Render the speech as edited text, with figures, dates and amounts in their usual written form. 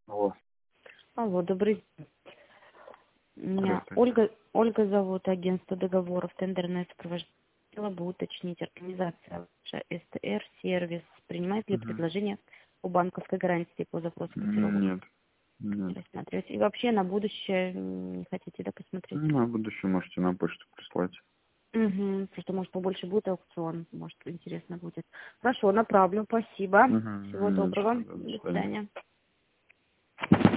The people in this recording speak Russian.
Алло, Алло, добрый день. Меня здравствуйте. Ольга зовут, агентство договоров, тендерное сопровождение. Хотела бы уточнить, организация ваша СТР-сервис принимает ли Мгм. предложение по банковской гарантии по запросу котировок? Нет, нет. Рассматривать. И вообще на будущее не хотите, да, посмотреть? На будущее можете на почту прислать. Угу. Просто, может, побольше будет аукцион, может, интересно будет. Хорошо, направлю, спасибо. Угу. Всего Нет, доброго. до До свидания. свидания.